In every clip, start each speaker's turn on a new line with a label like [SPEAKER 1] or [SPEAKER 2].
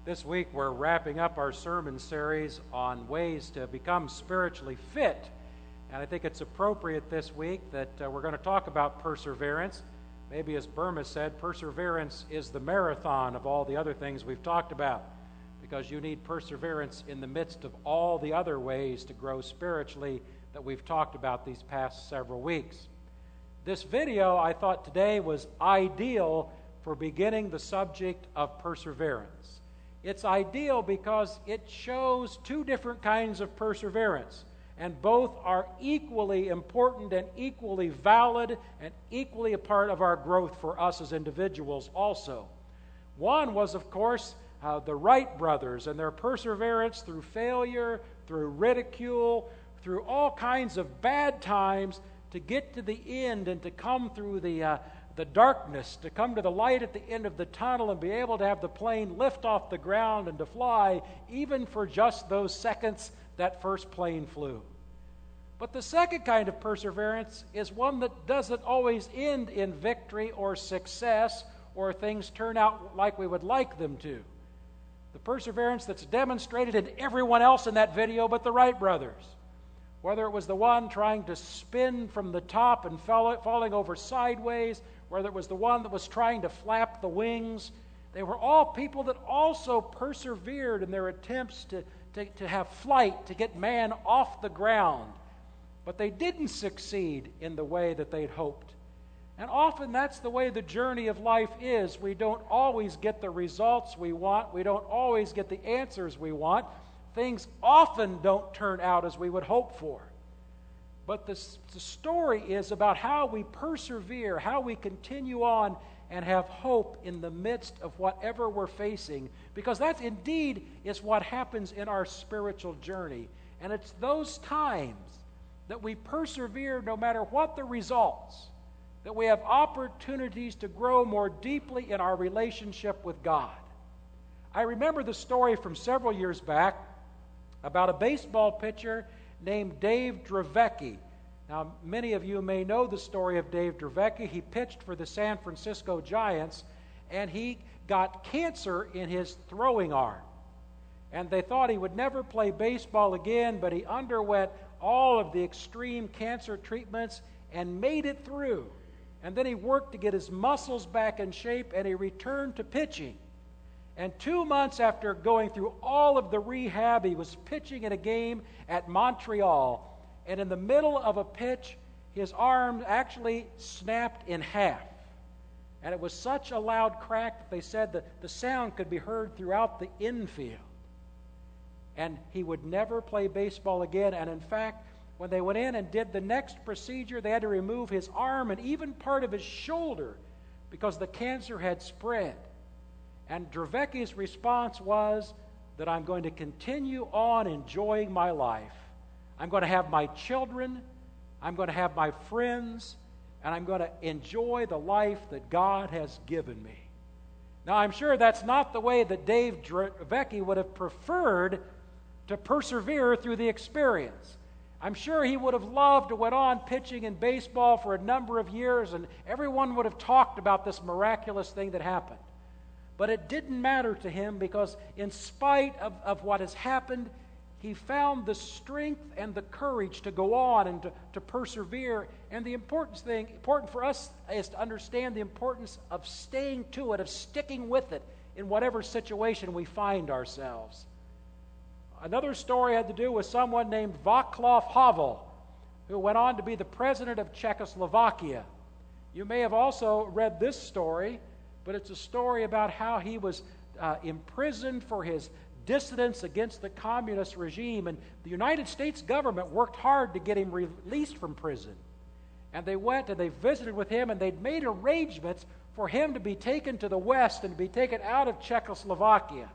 [SPEAKER 1] This week we're wrapping up our sermon series on ways to become spiritually fit. And I think it's appropriate this week that we're going to talk about perseverance. Maybe as Burma said, perseverance is the marathon of all the other things we've talked about, because you need perseverance in the midst of all the other ways to grow spiritually that we've talked about these past several weeks. This video, I thought today, was ideal for beginning the subject of perseverance. It's ideal because it shows two different kinds of perseverance, and both are equally important and equally valid and equally a part of our growth for us as individuals also. One was, of course, the Wright brothers and their perseverance through failure, through ridicule, through all kinds of bad times to get to the end and to come through the darkness, to come to the light at the end of the tunnel and be able to have the plane lift off the ground and to fly, even for just those seconds that first plane flew. But the second kind of perseverance is one that doesn't always end in victory or success or things turn out like we would like them to. The perseverance that's demonstrated in everyone else in that video but the Wright brothers. Whether it was the one trying to spin from the top and falling over sideways, whether it was the one that was trying to flap the wings, they were all people that also persevered in their attempts to have flight, to get man off the ground. But they didn't succeed in the way that they'd hoped. And often that's the way the journey of life is. We don't always get the results we want. We don't always get the answers we want. Things often don't turn out as we would hope for. But the story is about how we persevere, how we continue on and have hope in the midst of whatever we're facing, because that indeed is what happens in our spiritual journey. And it's those times that we persevere no matter what the results, that we have opportunities to grow more deeply in our relationship with God. I remember the story from several years back about a baseball pitcher named Dave Dravecky. Now, many of you may know the story of Dave Dravecky. He pitched for the San Francisco Giants, and he got cancer in his throwing arm. And they thought he would never play baseball again, but he underwent all of the extreme cancer treatments and made it through. And then he worked to get his muscles back in shape, and he returned to pitching. And 2 months after going through all of the rehab, he was pitching in a game at Montreal. And in the middle of a pitch, his arm actually snapped in half. And it was such a loud crack that they said that the sound could be heard throughout the infield. And he would never play baseball again. And in fact, when they went in and did the next procedure, they had to remove his arm and even part of his shoulder because the cancer had spread. And Dravecky's response was that I'm going to continue on enjoying my life. I'm going to have my children, I'm going to have my friends, and I'm going to enjoy the life that God has given me. Now, I'm sure that's not the way that Dave Dravecky would have preferred to persevere through the experience. I'm sure he would have loved to went on pitching in baseball for a number of years, and everyone would have talked about this miraculous thing that happened. But it didn't matter to him because in spite of what has happened, he found the strength and the courage to go on and to persevere. And the important for us is to understand the importance of staying to it, of sticking with it in whatever situation we find ourselves. Another story had to do with someone named Václav Havel, who went on to be the president of Czechoslovakia. You may have also read this story, but it's a story about how he was imprisoned for his dissidence against the communist regime, and the United States government worked hard to get him released from prison. And they went and they visited with him, and they'd made arrangements for him to be taken to the West and to be taken out of Czechoslovakia.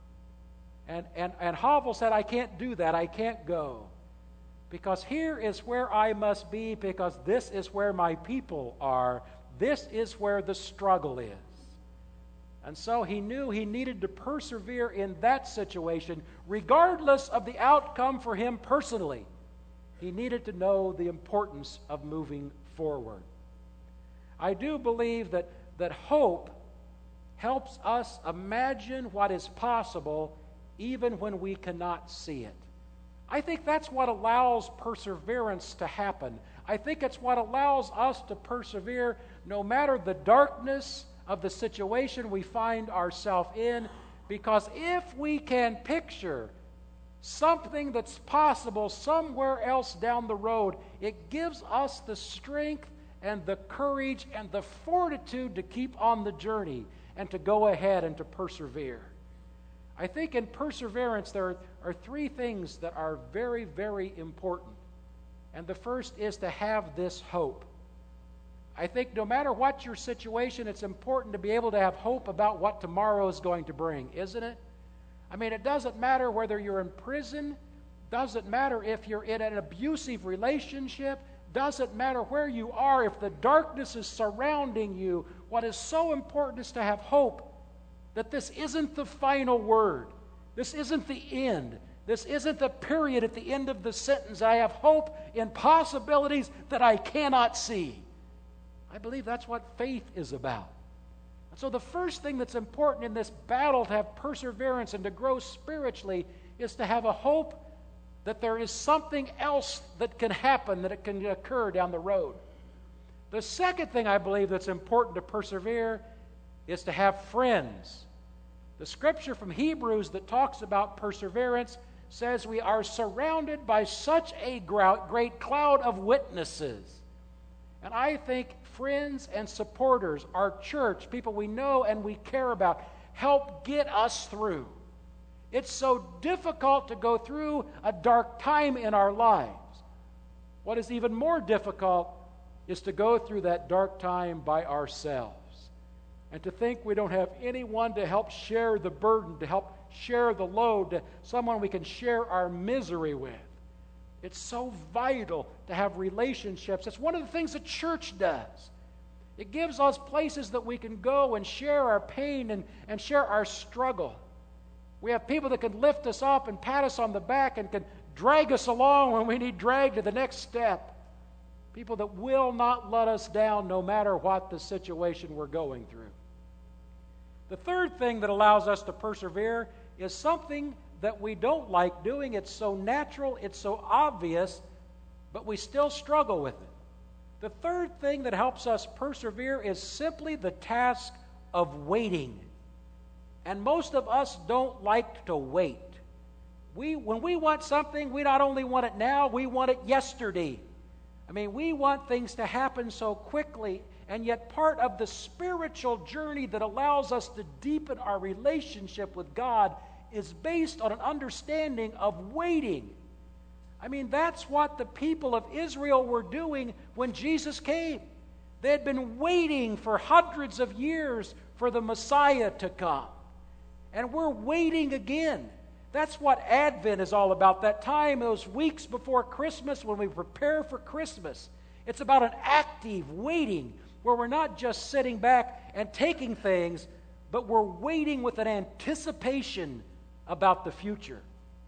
[SPEAKER 1] And Havel said, I can't do that, I can't go. Because here is where I must be, because this is where my people are. This is where the struggle is. And so he knew he needed to persevere in that situation, regardless of the outcome for him personally. He needed to know the importance of moving forward. I do believe that hope helps us imagine what is possible even when we cannot see it. I think that's what allows perseverance to happen. I think it's what allows us to persevere no matter the darkness of the situation we find ourselves in, because if we can picture something that's possible somewhere else down the road, it gives us the strength and the courage and the fortitude to keep on the journey and to go ahead and to persevere. I think in perseverance there are three things that are very, very important. And the first is to have this hope. I think no matter what your situation, it's important to be able to have hope about what tomorrow is going to bring, isn't it? I mean, it doesn't matter whether you're in prison, doesn't matter if you're in an abusive relationship, doesn't matter where you are, if the darkness is surrounding you, what is so important is to have hope that this isn't the final word. This isn't the end. This isn't the period at the end of the sentence. I have hope in possibilities that I cannot see. I believe that's what faith is about. And so the first thing that's important in this battle to have perseverance and to grow spiritually is to have a hope that there is something else that can happen, that it can occur down the road. The second thing I believe that's important to persevere is to have friends. The scripture from Hebrews that talks about perseverance says we are surrounded by such a great cloud of witnesses. And I think friends and supporters, our church, people we know and we care about, help get us through. It's so difficult to go through a dark time in our lives. What is even more difficult is to go through that dark time by ourselves and to think we don't have anyone to help share the burden, to help share the load, to someone we can share our misery with. It's so vital to have relationships. It's one of the things the church does. It gives us places that we can go and share our pain and share our struggle. We have people that can lift us up and pat us on the back and can drag us along when we need dragged to the next step. People that will not let us down no matter what the situation we're going through. The third thing that allows us to persevere is something that we don't like doing. It's so natural, it's so obvious, but we still struggle with it. The third thing that helps us persevere is simply the task of waiting. And most of us don't like to wait. When we want something, we not only want it now, we want it yesterday. I mean, we want things to happen so quickly, and yet part of the spiritual journey that allows us to deepen our relationship with God is based on an understanding of waiting. I mean, that's what the people of Israel were doing when Jesus came. They had been waiting for hundreds of years for the Messiah to come. And we're waiting again. That's what Advent is all about, that time, those weeks before Christmas when we prepare for Christmas. It's about an active waiting where we're not just sitting back and taking things, but we're waiting with an anticipation about the future.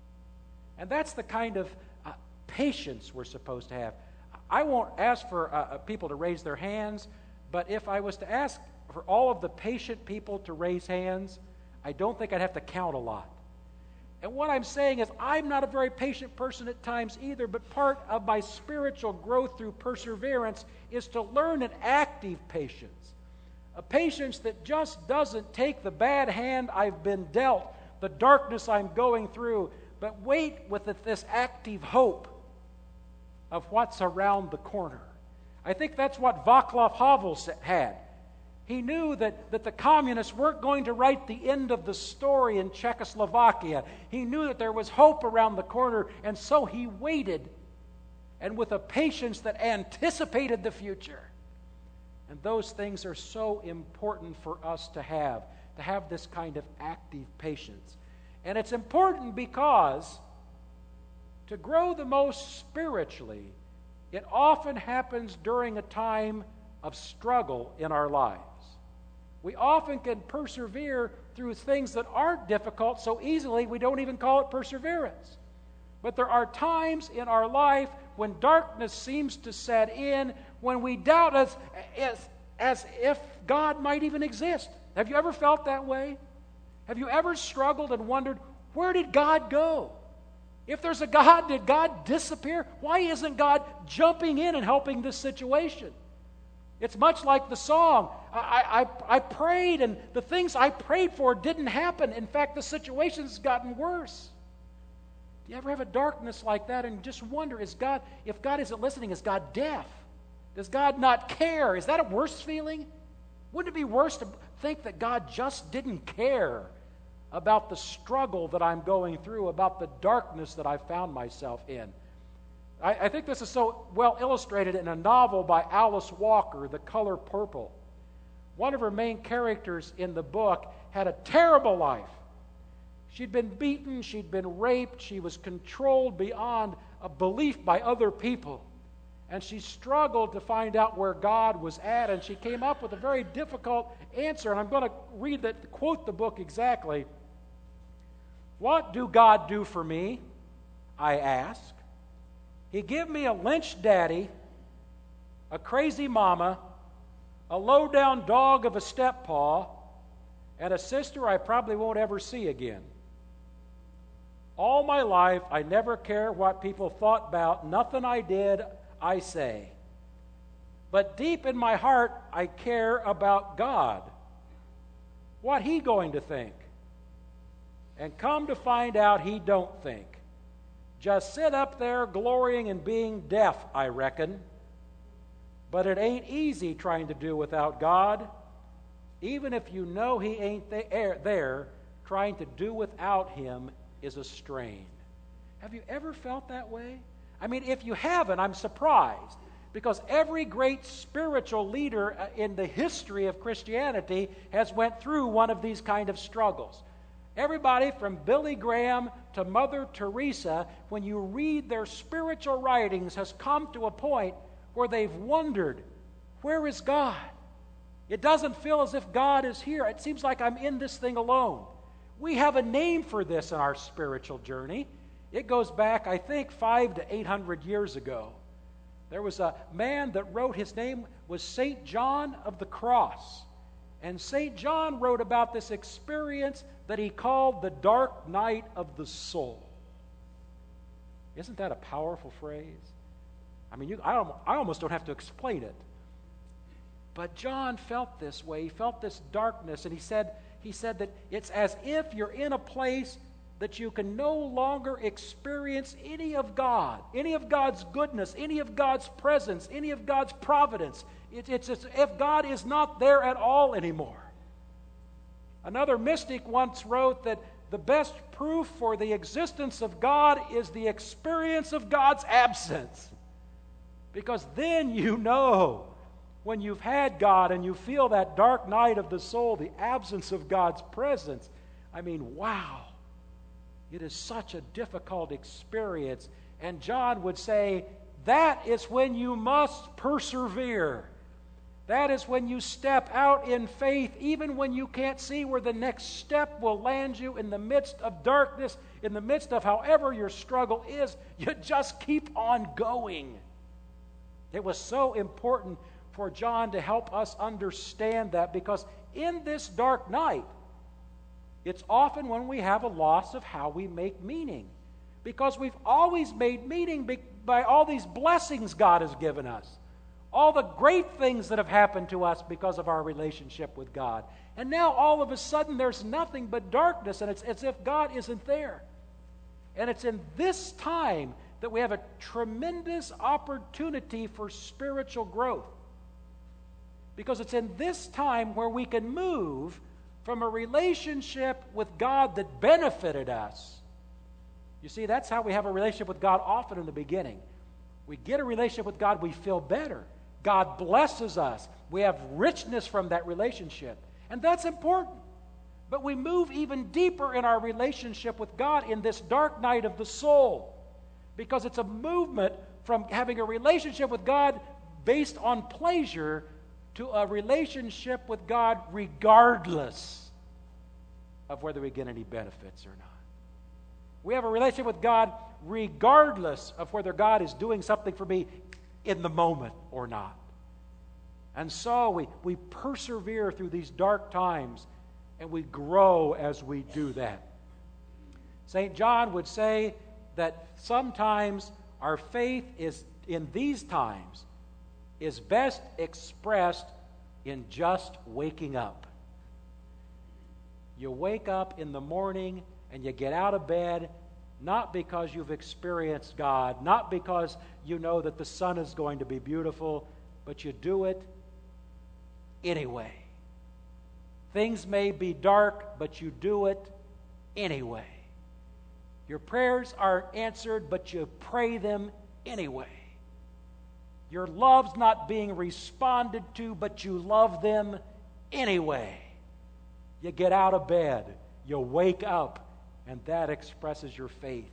[SPEAKER 1] And that's the kind of patience we're supposed to have. I won't ask for people to raise their hands, but if I was to ask for all of the patient people to raise hands, I don't think I'd have to count a lot. And what I'm saying is I'm not a very patient person at times either, but part of my spiritual growth through perseverance is to learn an active patience. A patience that just doesn't take the bad hand I've been dealt, the darkness I'm going through, but wait with this active hope of what's around the corner. I think that's what Václav Havel had. He knew that the communists weren't going to write the end of the story in Czechoslovakia. He knew that there was hope around the corner, and so he waited, and with a patience that anticipated the future. And those things are so important for us to have this kind of active patience. And it's important because to grow the most spiritually, it often happens during a time of struggle in our lives. We often can persevere through things that aren't difficult so easily we don't even call it perseverance. But there are times in our life when darkness seems to set in, when we doubt as if God might even exist. Have you ever felt that way? Have you ever struggled and wondered, where did God go? If there's a God, did God disappear? Why isn't God jumping in and helping this situation? It's much like the song. I prayed, and the things I prayed for didn't happen. In fact, the situation's gotten worse. Do you ever have a darkness like that and just wonder, if God isn't listening, is God deaf? Does God not care? Is that a worse feeling? Wouldn't it be worse to think that God just didn't care about the struggle that I'm going through, about the darkness that I found myself in? I think this is so well illustrated in a novel by Alice Walker, The Color Purple. One of her main characters in the book had a terrible life. She'd been beaten, she'd been raped, she was controlled beyond a belief by other people. And she struggled to find out where God was at, and she came up with a very difficult answer. And I'm going to quote the book exactly. "What do God do for me? I ask. He give me a lynched daddy, a crazy mama, a low-down dog of a steppaw, and a sister I probably won't ever see again. All my life, I never care what people thought about. Nothing I did, I say. But deep in my heart, I care about God. What He going to think? And come to find out, He don't think. Just sit up there glorying in being deaf, I reckon. But it ain't easy trying to do without God. Even if you know He ain't there, trying to do without Him is a strain." Have you ever felt that way? I mean, if you haven't, I'm surprised, because every great spiritual leader in the history of Christianity has went through one of these kind of struggles. Everybody from Billy Graham to Mother Teresa, when you read their spiritual writings, has come to a point where they've wondered, where is God? It doesn't feel as if God is here. It seems like I'm in this thing alone. We have a name for this in our spiritual journey. It goes back, I think, 500 to 800 years ago. There was a man that wrote, his name was St. John of the Cross. And St. John wrote about this experience that he called the dark night of the soul. Isn't that a powerful phrase? I mean, I almost don't have to explain it. But John felt this way. He felt this darkness, and he said that it's as if you're in a place that you can no longer experience any of God, any of God's goodness, any of God's presence, any of God's providence. It's as if God is not there at all anymore. Another mystic once wrote that the best proof for the existence of God is the experience of God's absence. Because then you know, when you've had God and you feel that dark night of the soul, the absence of God's presence, I mean, wow. It is such a difficult experience. And John would say, that is when you must persevere. That is when you step out in faith, even when you can't see where the next step will land you in the midst of darkness, in the midst of however your struggle is, you just keep on going. It was so important for John to help us understand that, because in this dark night, it's often when we have a loss of how we make meaning. Because we've always made meaning by all these blessings God has given us. All the great things that have happened to us because of our relationship with God. And now all of a sudden there's nothing but darkness, and it's as if God isn't there. And it's in this time that we have a tremendous opportunity for spiritual growth. Because it's in this time where we can move from a relationship with God that benefited us. You see, that's how we have a relationship with God often in the beginning. We get a relationship with God, we feel better. God blesses us. We have richness from that relationship. And that's important. But we move even deeper in our relationship with God in this dark night of the soul. Because it's a movement from having a relationship with God based on pleasure to a relationship with God regardless of whether we get any benefits or not. We have a relationship with God regardless of whether God is doing something for me in the moment or not. And so we persevere through these dark times, and we grow as we do that. St. John would say that sometimes our faith is in these times is best expressed in just waking up. You wake up in the morning and you get out of bed, not because you've experienced God, not because you know that the sun is going to be beautiful, but you do it anyway. Things may be dark, but you do it anyway. Your prayers aren't answered, but you pray them anyway. Your love's not being responded to, but you love them anyway. You get out of bed, you wake up, and that expresses your faith.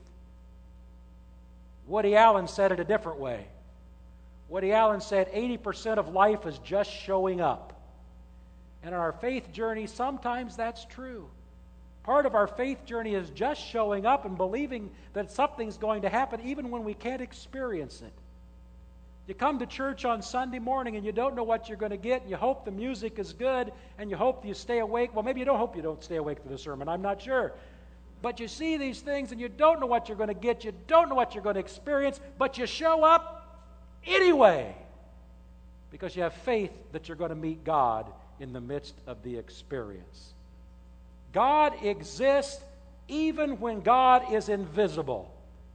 [SPEAKER 1] Woody Allen said it a different way. Woody Allen said 80% of life is just showing up. And in our faith journey, sometimes that's true. Part of our faith journey is just showing up and believing that something's going to happen even when we can't experience it. You come to church on Sunday morning and you don't know what you're going to get, and you hope the music is good, and you hope you stay awake. Well, maybe you don't hope you don't stay awake through the sermon. I'm not sure. But you see these things and you don't know what you're going to get. You don't know what you're going to experience, but you show up anyway because you have faith that you're going to meet God in the midst of the experience. God exists even when God is invisible.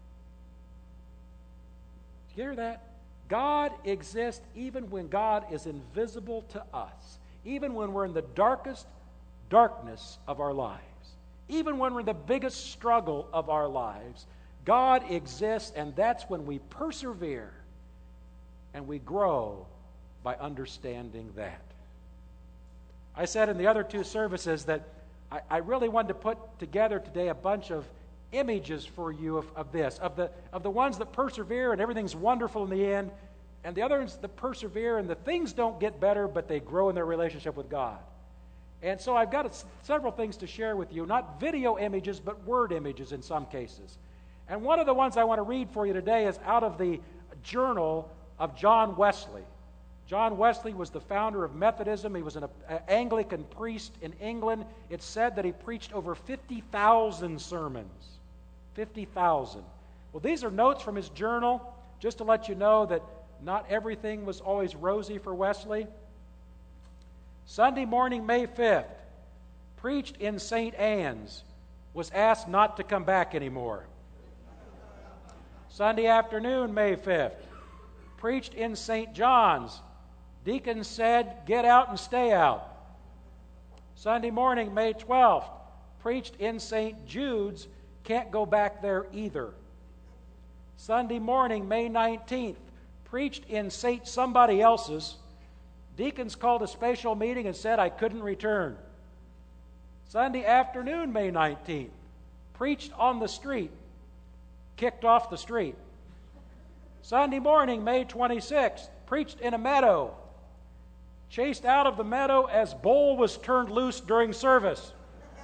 [SPEAKER 1] Do you hear that? God exists even when God is invisible to us, even when we're in the darkest darkness of our lives, even when we're in the biggest struggle of our lives. God exists, and that's when we persevere and we grow by understanding that. I said in the other two services that I really wanted to put together today a bunch of images for you of the ones that persevere and everything's wonderful in the end, and the others that persevere and the things don't get better, but they grow in their relationship with God. And so I've got several things to share with you, not video images, but word images in some cases. And one of the ones I want to read for you today is out of the journal of John Wesley. John Wesley was the founder of Methodism. He was an Anglican priest in England. It's said that he preached over 50,000 sermons. 50,000. Well, these are notes from his journal, just to let you know that not everything was always rosy for Wesley. Sunday morning, May 5th, preached in St. Anne's, was asked not to come back anymore. Sunday afternoon, May 5th, preached in St. John's. Deacon said, get out and stay out. Sunday morning, May 12th, preached in St. Jude's. Can't go back there either. Sunday morning, May 19th, preached in St. Somebody Else's. Deacons called a special meeting and said I couldn't return. Sunday afternoon, May 19th, preached on the street. Kicked off the street. Sunday morning, May 26th, preached in a meadow. Chased out of the meadow as bull was turned loose during service.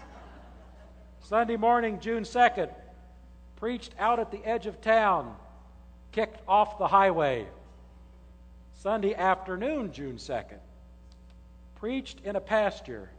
[SPEAKER 1] Sunday morning, June 2nd, preached out at the edge of town. Kicked off the highway. Sunday afternoon, June 2nd, preached in a pasture.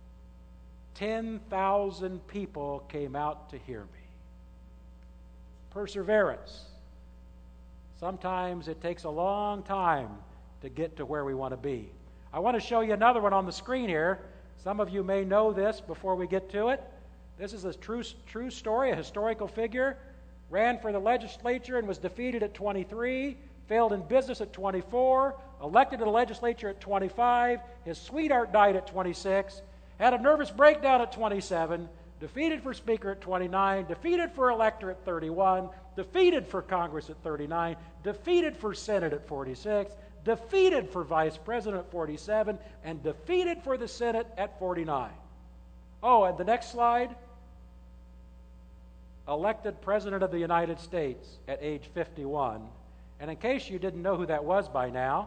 [SPEAKER 1] 10,000 people came out to hear me. Perseverance. Sometimes it takes a long time to get to where we want to be. I want to show you another one on the screen here. Some of you may know this before we get to it. This is a true story, a historical figure. Ran for the legislature and was defeated at 23. Failed in business at 24. Elected to the legislature at 25. His sweetheart died at 26. Had a nervous breakdown at 27. Defeated for speaker at 29. Defeated for elector at 31. Defeated for Congress at 39. Defeated for Senate at 46. Defeated for vice president at 47. And defeated for the Senate at 49. Oh, and the next slide. Elected President of the United States at age 51. And in case you didn't know who that was by now,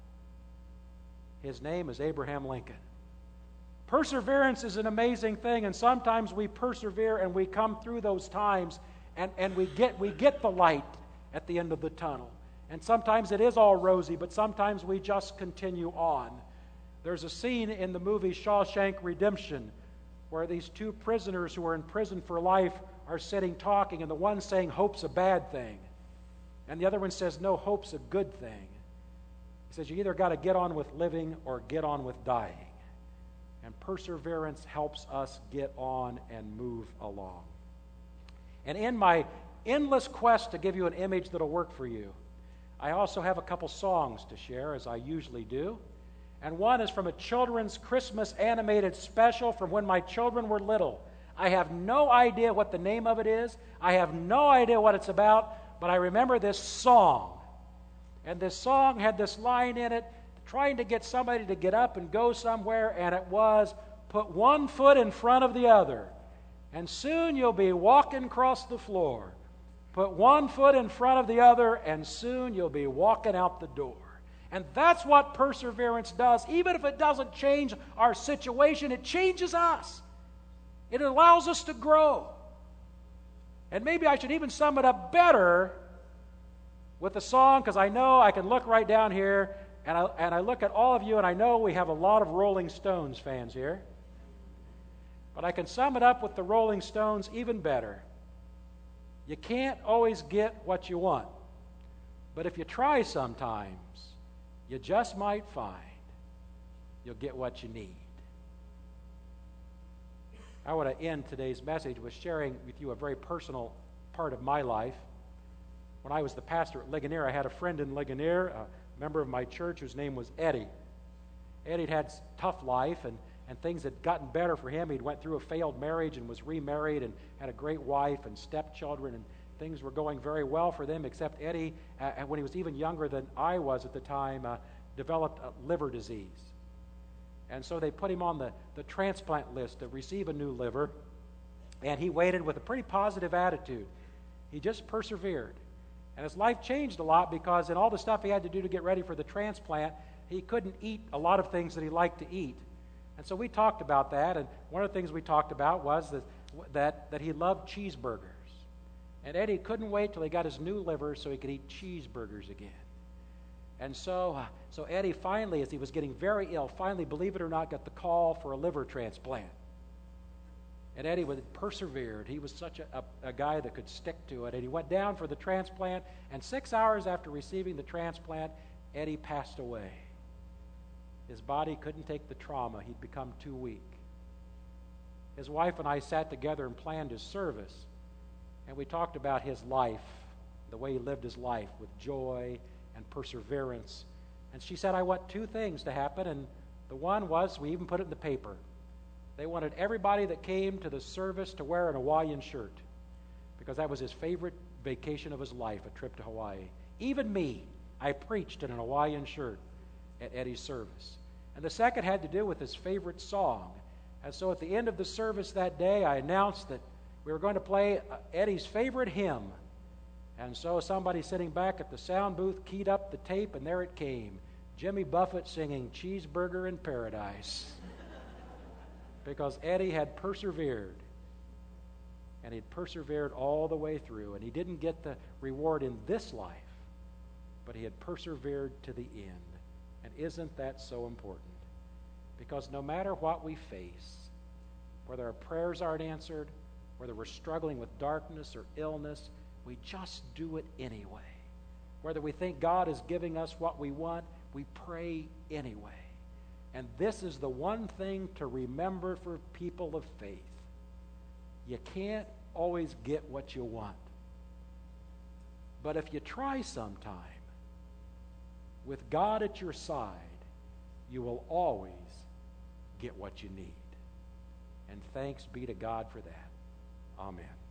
[SPEAKER 1] his name is Abraham Lincoln. Perseverance is an amazing thing, and sometimes we persevere and we come through those times and we get the light at the end of the tunnel. And sometimes it is all rosy, but sometimes we just continue on. There's a scene in the movie Shawshank Redemption where these two prisoners who are in prison for life are sitting talking, and the one saying hope's a bad thing, and the other one says, no, hope's a good thing. He says, you either got to get on with living or get on with dying. And perseverance helps us get on and move along. And in my endless quest to give you an image that'll work for you, I also have a couple songs to share, as I usually do. And one is from a children's Christmas animated special from when my children were little. I have no idea what the name of it is. I have no idea what it's about, but I remember this song. And this song had this line in it, trying to get somebody to get up and go somewhere, and it was, put one foot in front of the other, and soon you'll be walking across the floor. Put one foot in front of the other, and soon you'll be walking out the door. And that's what perseverance does. Even if it doesn't change our situation, it changes us. It allows us to grow. And maybe I should even sum it up better with a song, because I know I can look right down here, and I look at all of you, and I know we have a lot of Rolling Stones fans here. But I can sum it up with the Rolling Stones even better. You can't always get what you want. But if you try sometimes, you just might find you'll get what you need. I want to end today's message with sharing with you a very personal part of my life. When I was the pastor at Ligonier, I had a friend in Ligonier, a member of my church whose name was Eddie. Eddie had a tough life, and things had gotten better for him. He'd went through a failed marriage and was remarried and had a great wife and stepchildren, and things were going very well for them, except Eddie, when he was even younger than I was at the time, developed a liver disease. And so they put him on the transplant list to receive a new liver, and he waited with a pretty positive attitude. He just persevered. And his life changed a lot because in all the stuff he had to do to get ready for the transplant, he couldn't eat a lot of things that he liked to eat. And so we talked about that, and one of the things we talked about was that he loved cheeseburgers. And Eddie couldn't wait till he got his new liver so he could eat cheeseburgers again. And so Eddie finally, as he was getting very ill, finally, believe it or not, got the call for a liver transplant. And Eddie persevered. He was such a guy that could stick to it. And he went down for the transplant, and 6 hours after receiving the transplant, Eddie passed away. His body couldn't take the trauma. He'd become too weak. His wife and I sat together and planned his service, and we talked about his life, the way he lived his life with joy and perseverance. And she said, I want two things to happen, and the one was, we even put it in the paper. They wanted everybody that came to the service to wear an Hawaiian shirt, because that was his favorite vacation of his life, a trip to Hawaii. Even me, I preached in an Hawaiian shirt at Eddie's service. And the second had to do with his favorite song. And so at the end of the service that day, I announced that we were going to play Eddie's favorite hymn. And so somebody sitting back at the sound booth keyed up the tape, and there it came. Jimmy Buffett singing Cheeseburger in Paradise. Because Eddie had persevered. And he'd persevered all the way through. And he didn't get the reward in this life, but he had persevered to the end. And isn't that so important? Because no matter what we face, whether our prayers aren't answered, whether we're struggling with darkness or illness, we just do it anyway. Whether we think God is giving us what we want, we pray anyway. And this is the one thing to remember for people of faith. You can't always get what you want. But if you try sometime, with God at your side, you will always get what you need. And thanks be to God for that. Amen.